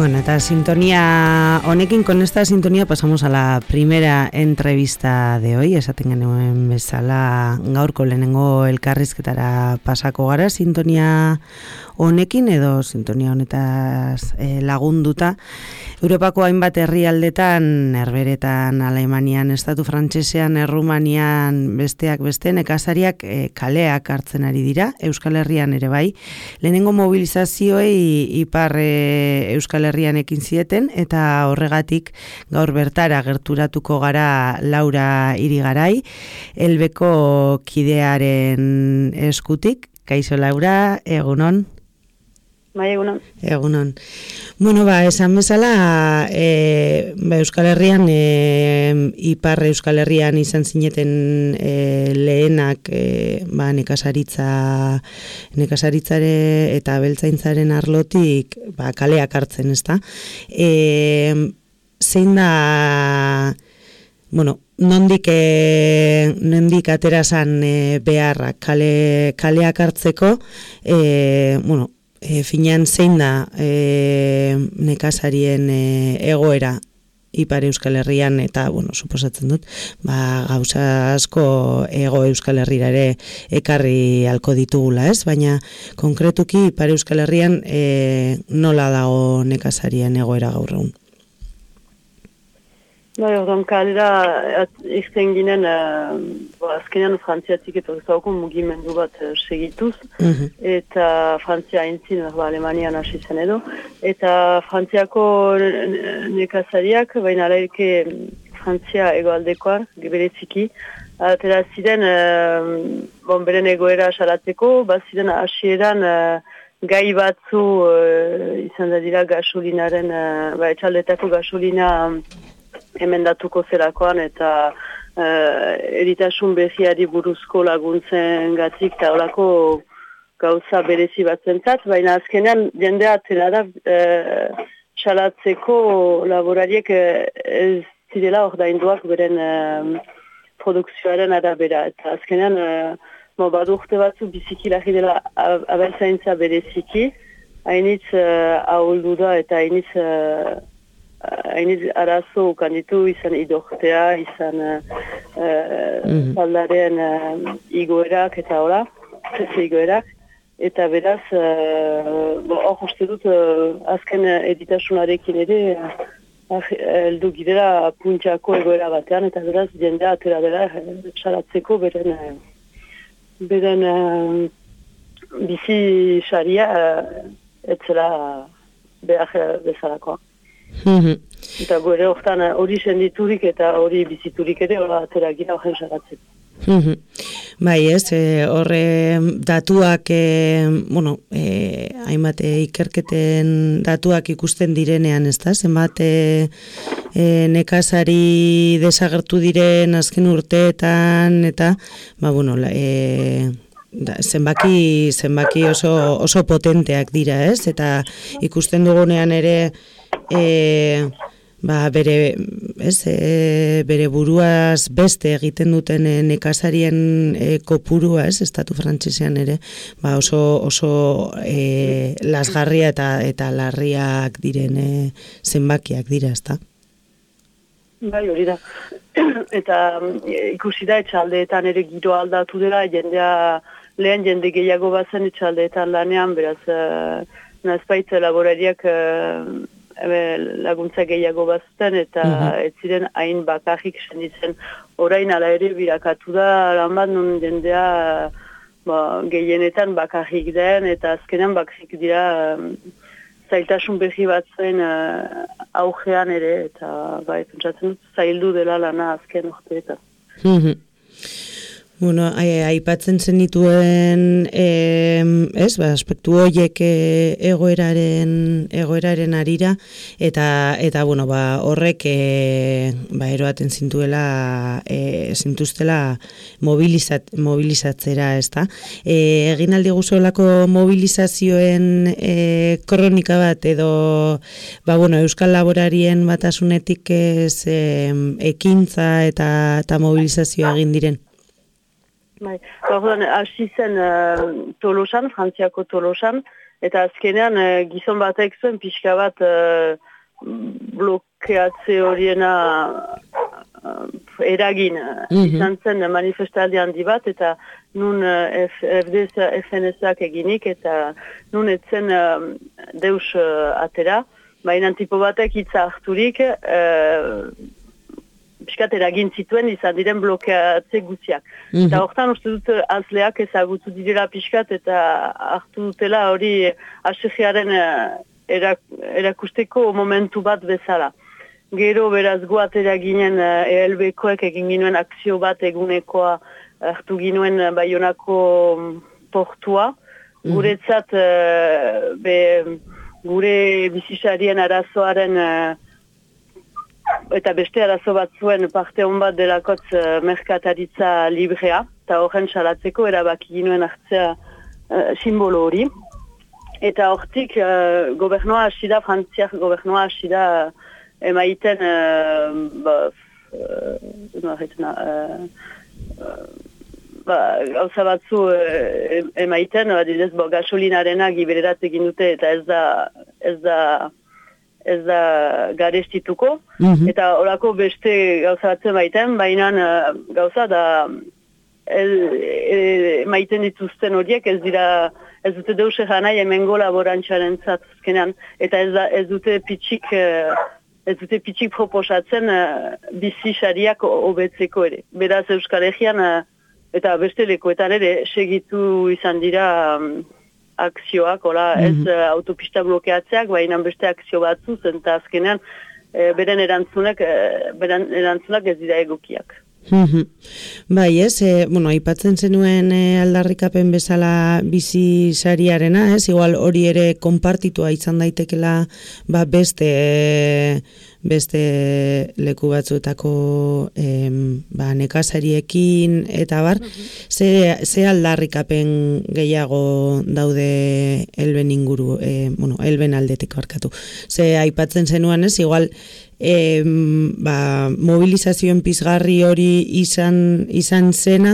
Bueno, eta sintonía honekin, con esta sintonía pasamos a la primera entrevista de hoy. Esaten genuen bezala gaurko lehenengo elkarrizketara pasako gara sintonia honekin edo sintonia honetaz lagunduta. Europako hainbat herrialdetan, Herberetan, Alemanian, Estatu Frantsesean, Errumanian, besteak beste nekazariak kaleak hartzen ari dira, Euskal Herrian ere bai. Lehenengo mobilizazioei ipar Euskal Herrian ekin zieten, eta horregatik gaur bertara gerturatuko gara Laura Irigarai, Elbeko kidearen eskutik. Kaixo Laura, egunon? Bai, egunon. Egunon. Bueno, esan bezala, Euskal Herrian, ipar Euskal Herrian izan zineten lehenak nekazaritzare eta beltzaintzaren arlotik kaleak hartzen, ezta? Zein da, nondik aterazan beharrak kaleak hartzeko, finean zein da nekazarien egoera Ipar Euskal Herrian, eta, suposatzen dut, gauza asko Ego Euskal Herrira ere ekarri halko ditugula, ez? Baina, konkretuki Ipar Euskal Herrian nola dago nekazarien egoera gaur egun? Orduan kalera izten ginen, azkenean Frantziatik eta zaukun mugimendu bat segituz, eta Frantzia aintzin, Alemanian hasi zen edo, eta Frantziako nekazariak, baina alaike Frantzia egoaldekoan, bereziki, atera ziren, beren egoera salatzeko, ziren hasieran gai batzu izan da dira gasolinaren, etxaldetako gasolina emendatuko zelakoan eta eritasun behiari buruzko laguntzen gatik eta horako gauza berezi bat zentzat, baina azkenean jendea atera da salatzeko laborariek ez zirela ordainduak beren produkzioaren arabera. Eta azkenean badurte batzu biziki lagi dela abeltzaintza bereziki, hainitz ahuldu da eta hainitz arazo ukanditu izan idortea, izan zaldaren igoerak eta hola, igoerak. Eta beraz, hor uste dut azken editasunarekin ere heldu gidera puntxako egoera batean, eta beraz jendea atera dela salatzeko beren bizi saria etzela behar bezalakoa. Eta gore horretan hori senditurik eta hori biziturik ere hori atera gira horren salatzeko. Bai ez, horre datuak, hainbat ikerketen datuak ikusten direnean, ez da? Zenbat nekazari desagertu diren azken urteetan, eta, zenbaki oso potenteak dira, ez? Eta ikusten dugunean ere, bere buruaz beste egiten duten nekazarien kopurua, ez, Estatu Frantsesean ere, oso lasgarria eta larriak diren zenbakiak dira, ezta? Bai, hori da. Eta ikusi da etxaldeetan ere giro aldatu dela, lehen jende gehiago bazen etxaldeetan lanean, beraz, nazbait laborariak laguntza gehiago bazten eta ez ziren hain bakarrik senditzen. Orain ala ere birakatu da lan bat nun jendea gehienetan bakarrik den eta azkenean bakarrik dira zailtasun behi batzuen augean ere eta pentsatzen dut zaildu dela lana azken urteetan. Aipatzen zenituen aspektu horiek egoeraren arira eta horrek eroaten zintuztela mobilizatzera, ezta? Egin aldi guzuelako mobilizazioen kronika bat edo Euskal Laborarien batasunetik ekintza eta mobilizazioa egin diren? Hasi zen Tolosan, Frantziako Tolosan, Eta azkenean gizon batek zuen pixka bat blokeatze horiena eragin izan zen manifestaldi handi bat, eta nun FNS-ak eginik, eta nun etzen deus atera, baina tipo batek hitza harturik, piskat eragin zituen izan diren blokeatze guztiak. Eta hortan uste dut azleak ezagutu direla piskat, eta hartu dutela hori ASG-aren erakusteko momentu bat bezala. Gero beraz goatera ginen ELB-koek egin ginuen akzio bat egunekoa hartu ginuen Baionako portua. Guretzat gure bizisarien arazoaren eta beste arazo bat zuen parte hon bat delakotz merkataritza librea, eta horren salatzeko erabaki ginuen hartzea simbolo hori. Eta hortik gobernua hasi da, frantziak gobernua hasi da emaiten gauza batzu emaiten, adidez, gasolinarena gibererat egin dute, eta ez da garestituko, eta horako beste gauza batzu emaiten, baina gauza da emaiten dituzten horiek ez dute deus eganai hemengo laborantxaren zatzkenean, eta ez dute pitxik proposatzen bizi sariak hobetzeko ere. Beraz Euskal Herrian eta beste lekuetan ere segitu izan dira akzioak, ez autopista blokeatzeak, baina beste akzio batzu zen, eta azkenean beren erantzunak ez dira egokiak. Bai, aipatzen zenuen aldarrikapen bezala bizi sariarena, igual hori ere konpartitua izan daitekela beste leku batzuetako nekazariekin eta bar, ze aldarrikapen gehiago daude Elben inguru, Elben aldetik barkatu. Ze aipatzen zenuen, igual mobilizazioen pizgarri hori izan zena,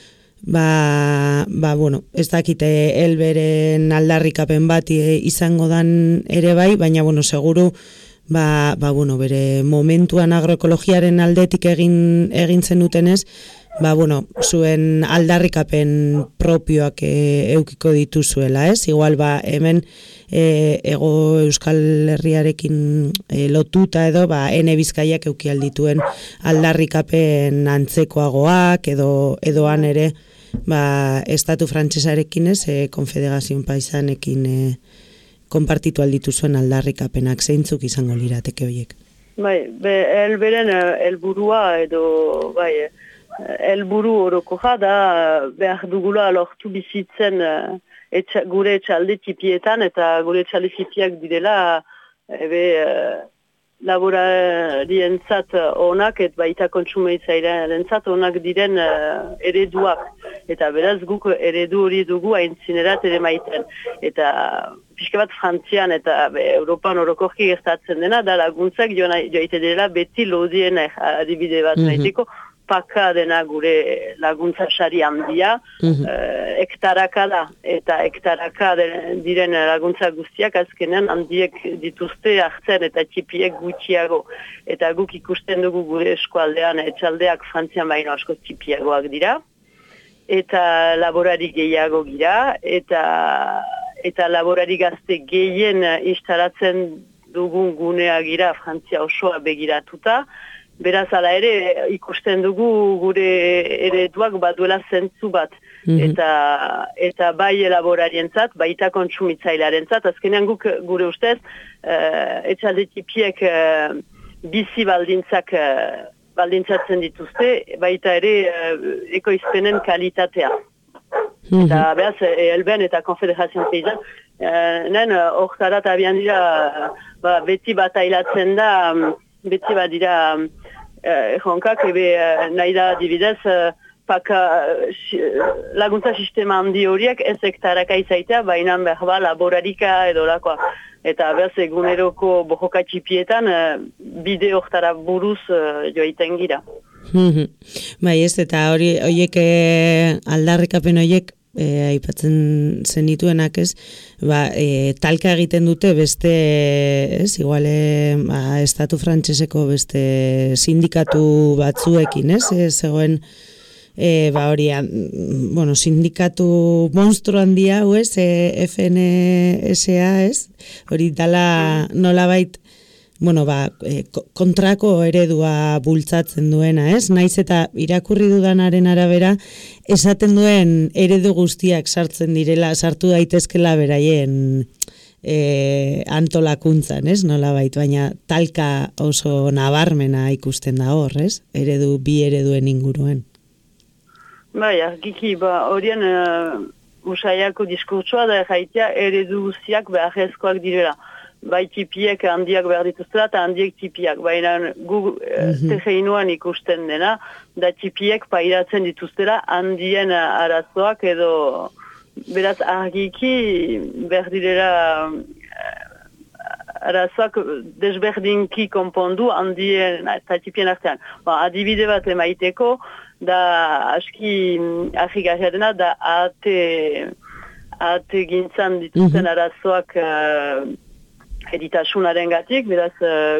ez dakite Elberen aldarrikapen bat izango dan ere bai, baina seguru bere momentuan agroekologiaren aldetik egin zen dutenez, zuen aldarrikapen propioak eukiko dituzuela, igual hemen ego Euskal Herriarekin lotuta edo Ene Bizkaiak euki aldituen aldarrikapen antzekoagoak edo han ere estatu frantsesarekin konfederazioen paisanekin konpartitu alditu zuen aldarrikapenak, zeintzuk izango lirateke horiek? Elberen helburua edo helburu orokoja da behar dugula lortu bizitzen gure etxalde tipietan, eta gure etxalde tipiak direla laborarientzat onak, eta baita kontsumitzailearentzat onak diren ereduak. Eta beraz guk eredu hori dugu aintzinerat ere maiten. Eta pixka bat Frantzian eta Europan orokorki gertatzen dena, da laguntzak joaite dela beti lodien adibide bat maiteko, paka dena gure laguntza sari handia, hektaraka da, eta hektaraka diren laguntza guztiak azkenean handiek dituzte hartzen eta txipiek gutxiago. Eta guk ikusten dugu gure eskualdean etxaldeak Frantzian baino asko txipiagoak dira, eta laborari gehiago gira, eta laborari gazte gehien instalatzen dugun gunea gira Frantzia osoa begiratuta. Beraz, ala ere, ikusten dugu gure ereduak baduela zentzu bat. Eta bai elaborarientzat, baita kontsumitzailearentzat. Azkenean guk gure ustez, etxalde tipiek bizi baldintzatzen dituzte, baita ere ekoizpenen kalitatea. Eta beraz, Elben eta Konfederazioen Peisan, hortarat abian dira, beti batailatzen da, beti bat dira jonkak, nahi da dibidez, laguntza sistema handi horiek ez hektaraka izaitea, baina behar laborarika edo lakoa. Eta behaz eguneroko bojoka txipietan bide hortara buruz joaiten gira. Bai ez, eta horiek aldarrikapen horiek aipatzen zenituenak, ez, talka egiten dute beste, ez, igual, estatu frantseseko beste sindikatu batzuekin, ez, zegoen, hori, bueno, sindikatu monstru handia, hau ez, FNSA, ez, hori dala nolabait, bueno, kontrako eredua bultzatzen duena, ez? Naiz eta irakurri dudanaren arabera, esaten duen eredu guztiak sartu daitezkela beraien antolakuntzan, ez? Nolabait, baina talka oso nabarmena ikusten da hor, ez? Bi ereduen inguruen. Bai, argiki, horien usaiako diskurtsoa da erraitea eredu guztiak beharrezkoak direla. Bai tipiek handiak behar dituztela eta handiek tipiak. Baina gu tegeinuan ikusten dena, da tipiek pairatzen dituztela handien arazoak edo beraz argiki behar direla arazoak desberdinki konpondu handien eta tipien artean. Adibide bat emaiteko, da aski argigarria dena, da ate gintzan dituzten arazoak editasunaren gatik, beraz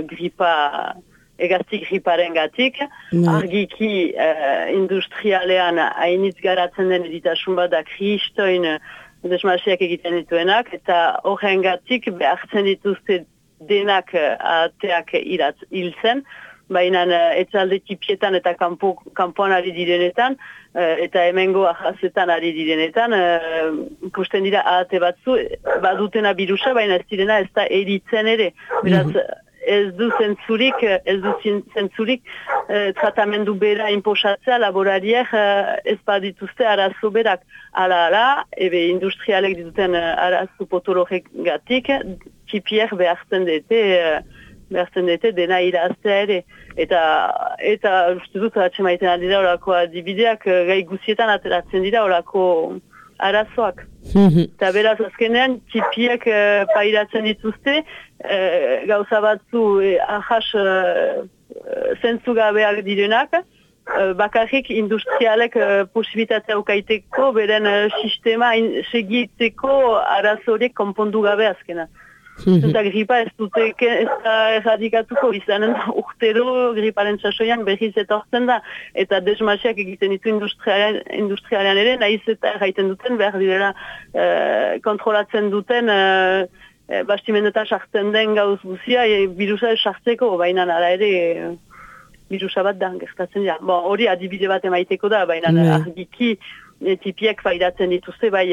egazti griparen gatik, argiki industrialean hainitz garatzen den editasun bat da kristoin desmasiak egiten dituenak, eta horren gatik behartzen dituzte denak ateak hiltzen, baina etzalde tipietan eta kanpoan ari direnetan, eta hemengo ahazetan ari direnetan, ikusten dira ahate batzu, badutena birusa, baina ez direna ez da eritzen ere. Beraz, ez du zentzurik tratamendu bera inposatzea laborariek ez badituzte arazo berak. Ala, industrialek dituten arazo potologek gatik, tipiek behartzen dute dena iraztea ere. Eta uste dut atxe maiten aldira horako adibideak gai guzietan ateratzen dira horako arazoak. Eta beraz azkenean tipiek pairatzen dituzte, gauza batzu ahas zentzugabeak direnak, bakarrik industrialek posibitatea ukaiteko, beren sistema segiteko arazorek konpondu gabe azkenan. Eta gripa ez da erradikatuko izanen urtero griparen sasoian berriz etortzen da, eta desmasiak egiten ditu industrialean ere, nahiz eta erraiten duten, behar direla kontrolatzen duten bastimendetan sartzen den gauz guzia, birusa sartzeko, baina nara ere birusa bat da, gertatzen dira. Hori adibide bat emaiteko da, baina argiki tipiek fairatzen dituzte, bai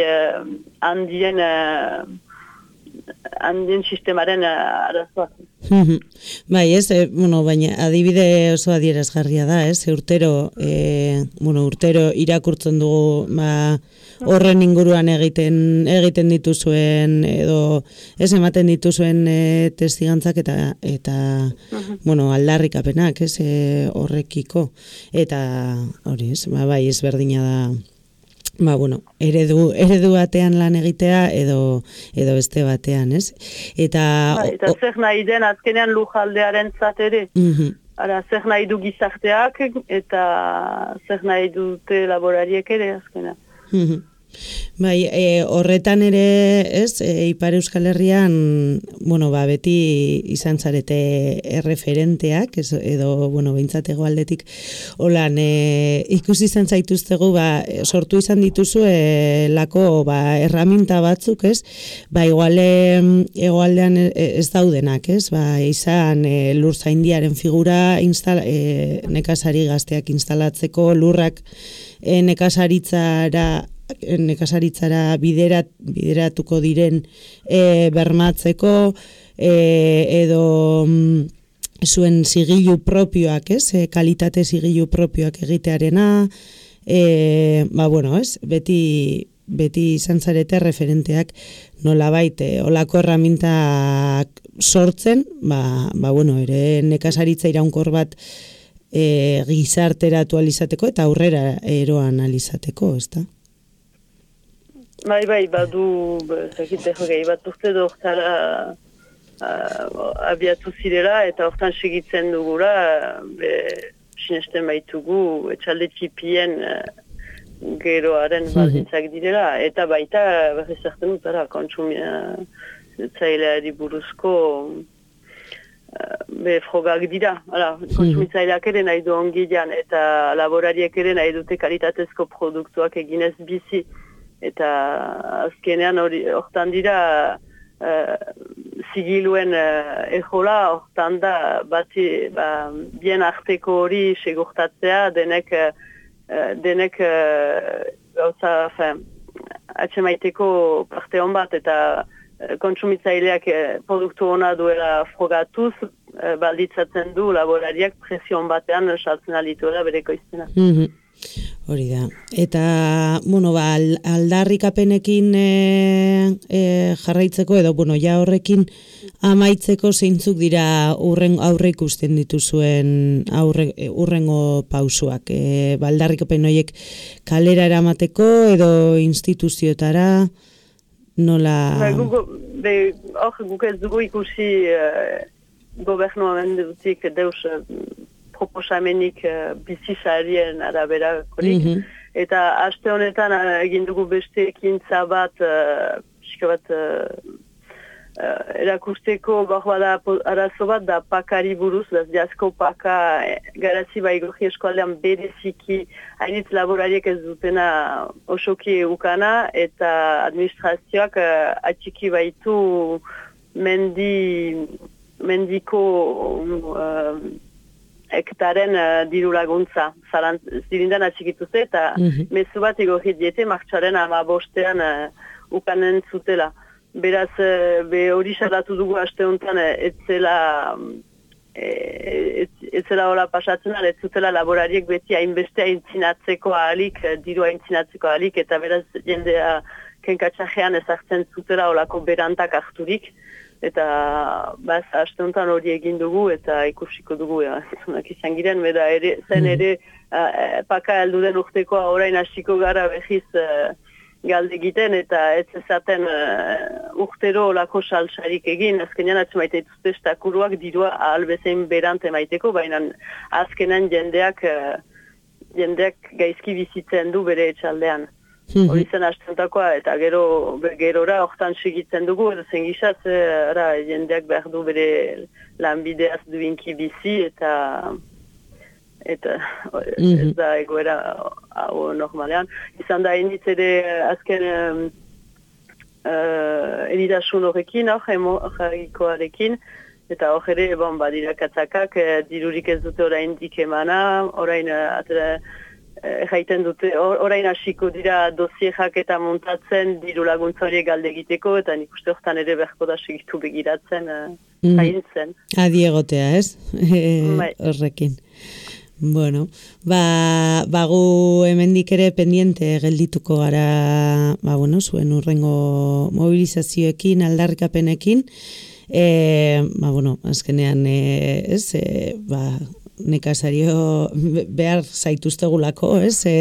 handien sistemaren arazoak. Bai, ez, baina adibide oso adierazgarria da, ez, urtero irakurtzen dugu, horren inguruan egiten dituzuen, edo ez ematen dituzuen testigantzak eta aldarrikapenak, ez, horrekiko, eta hori, ez, bai, ez berdina da, eredu batean lan egitea edo beste batean, ez? Eta zer nahi den azkenean lujaldearen ere. Zer nahi du gizarteak eta zer nahi dute laborariek ere azkenean. Bai, horretan ere, ez, Ipar Euskal Herrian, beti izan zarete erreferenteak, edo, behintzat hegoaldetik, holan, ikusi izan zaituztegu, sortu izan dituzu, lako, erraminta batzuk, ez, igual, hegoaldean ez daudenak, ez, izan lur zaindiaren figura, nekazari gazteak instalatzeko, lurrak nekazaritzara bideratuko diren bermatzeko, edo zuen zigilu propioak, ez, kalitate zigilu propioak egitearena, ez, beti izan zarete referenteak nolabait olako erramintak sortzen, ere nekazaritza iraunkor bat gizarteratu alizateko eta aurrera eroan alizateko, ez da? Bai, badu, zekiteko gehi bat urte hortara abiatu zirela eta hortan segitzen dugula, sinesten baitugu, etxalde tipien geroaren baldintzak direla, eta baita berriz zerten dut, kontsumitzaileari buruzko frogak dira. Kontsumitzaileak ere nahi du ongilean, eta laborariek ere nahi dute kalitatezko produktuak eginez bizi. Eta azkenean hortan dira zigiluen ejola, hortan da bien arteko hori segurtatzea, denek gauza atxemaiteko parte hon bat, eta kontsumitzaileak produktu hona duela frogatuz, balditzatzen du laborariak presion batean saltzen alituela bereko iztena. Hori da. Eta, aldarrikapenekin jarraitzeko, edo, ja horrekin amaitzeko zeintzuk dira aurre ikusten dituzuen urrengo pausuak. Aldarrikapen horiek kalera eramateko, edo instituzioetara, nola... Guk ez dugu ikusi gobernuaren dutik deus proposamenik bizisarien araberakorik. Eta aste honetan egin dugu beste ekintza bat, erakusteko arazo bat da pakari buruz, diazko paka garazi baigorri eskualdean bereziki hainitz laborariek ez dutena osoki ukana, eta administrazioak atxiki baitu mendiko hektaren diru laguntza. Zirindan atxikituzte eta mezu bat egorri diete martxaren 15ean ukanen zutela. Beraz, hori salatu dugu aste honetan etzela hola pasatzen, ez zutela laborariek beti hainbeste aintzinatzeko ahalik, diru aintzinatzeko ahalik, eta beraz jendea kenkatxajean ezartzen zutela holako berantak harturik. Eta aste honetan hori egin dugu eta ikusiko dugu zunak izan giren, zen ere paka heldu den urtekoa orain hasiko gara behiz galde egiten, eta ez ezaten urtero olako salsarik egin, azkenean atxemaite dituzte estakuruak dirua ahalbezein berant emaiteko, baina azkenean jendeak gaizki bizitzen du bere etxaldean. Hori zen astenetakoa, eta gerora hortan segitzen dugu, edo zen gizaz, jendeak behar du bere lanbideaz duinki bizi, eta ez da egoera hau normalean. Izan da hainitz ere azken eridasun horrekin, hemorragikoarekin, eta hor ere, badira katzakak, dirurik ez dute orain dikemana, orain jaiten dute, orain hasiko dira dosierak eta montatzen diru laguntza horiek galde egiteko, eta nik uste hortan ere berko da segitu begiratzen jaintzen. Adi egotea, ez? Horrekin. Bueno, gu hemendik ere pendiente geldituko gara, zuen urrengo mobilizazioekin, aldarrikapenekin, azkenean, nekazario behar zaituztegulako,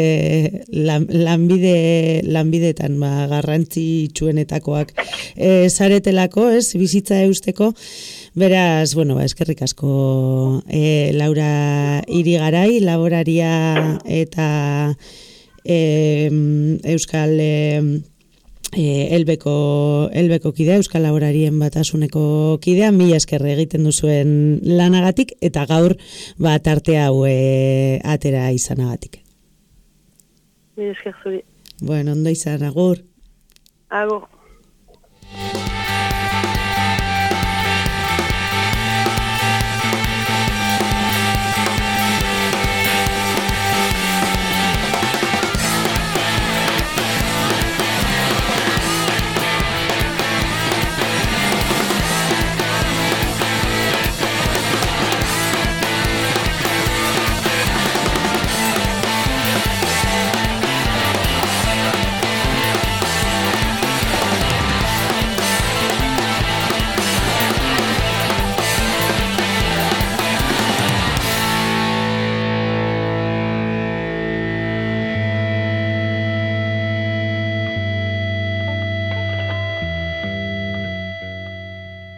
lanbideetan garrantzitsuenetakoak zaretelako, bizitza eusteko. Beraz, eskerrik asko Laura Irigarai, laboraria eta Euskal Elbeko kidea, Euskal Laborarien Batasuneko kidea, mila esker egiten duzuen lanagatik, eta gaur tarte hau atera izanagatik. Mila esker zuri. Ondo izan, agur. Agur.